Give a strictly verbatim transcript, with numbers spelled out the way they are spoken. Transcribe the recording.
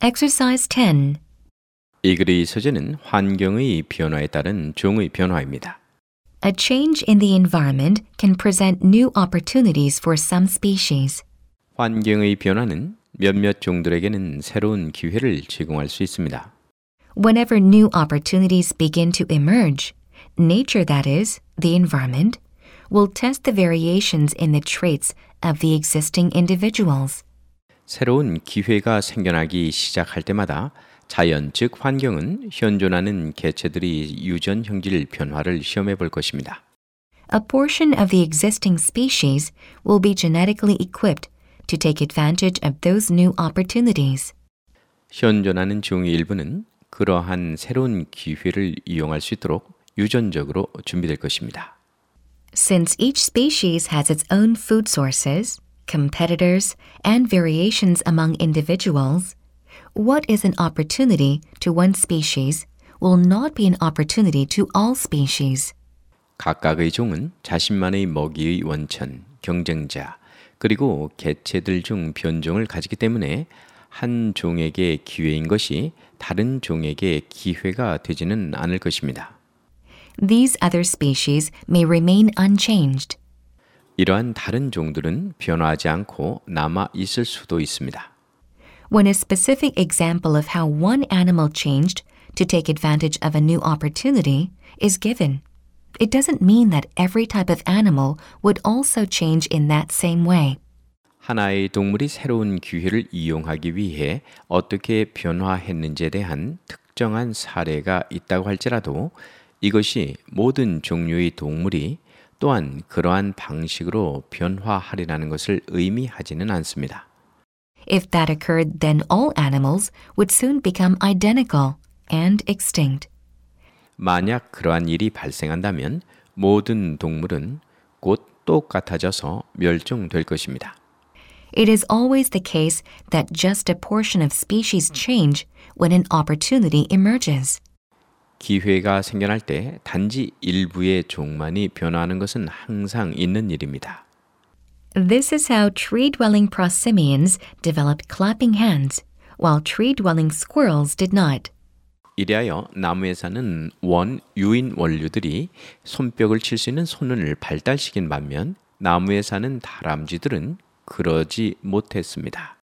Exercise ten. 이 글의 소재는 환경의 변화에 따른 종의 변화입니다. A change in the environment can present new opportunities for some species. 환경의 변화는 몇몇 종들에게는 새로운 기회를 제공할 수 있습니다. Whenever new opportunities begin to emerge, nature, that is, the environment, will test the variations in the traits of the existing individuals. 새로운 기회가 생겨나기 시작할 때마다 자연 즉 환경은 현존하는 개체들이 유전 형질 변화를 시험해 볼 것입니다. A portion of the existing species will be genetically equipped to take advantage of those new opportunities. 현존하는 종의 일부는 그러한 새로운 기회를 이용할 수 있도록 유전적으로 준비될 것입니다. Since each species has its own food sources, competitors, and variations among individuals, what is an opportunity to one species will not be an opportunity to all species. 각각의 종은 자신만의 먹이의 원천, 경쟁자, 그리고 개체들 중 변종을 가지기 때문에 한 종에게 기회인 것이 다른 종에게 기회가 되지는 않을 것입니다. These other species may remain unchanged. 이러한 다른 종들은 변화하지 않고 남아 있을 수도 있습니다. When a specific example of how one animal changed to take advantage of a new opportunity is given, it doesn't mean that every type of animal would also change in that same way. 하나의 동물이 새로운 기회를 이용하기 위해 어떻게 변화했는지에 대한 특정한 사례가 있다고 할지라도 이것이 모든 종류의 동물이 또한 그러한 방식으로 변화하리라는 것을 의미하지는 않습니다. If that occurred, then all animals would soon become identical and extinct. 만약 그러한 일이 발생한다면 모든 동물은 곧 똑같아져서 멸종될 것입니다. It is always the case that just a portion of species change when an opportunity emerges. 기회가 생겨날 때 단지 일부의 종만이 변화하는 것은 항상 있는 일입니다. This is how tree-dwelling prosimians developed clapping hands, while tree-dwelling squirrels did not. 이리하여 나무에 사는 원, 유인 원류들이 손뼉을 칠 수 있는 손을 발달시킨 반면 나무에 사는 다람쥐들은 그러지 못했습니다.